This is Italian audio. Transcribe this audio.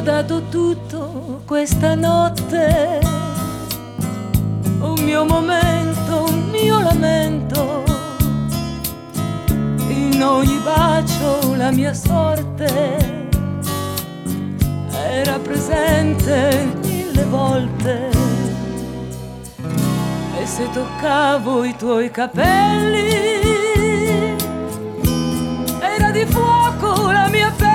ho dato tutto questa notte, un mio momento, un mio lamento, in ogni bacio la mia sorte era presente 1000 volte. E se toccavo i tuoi capelli era di fuoco la mia pelle.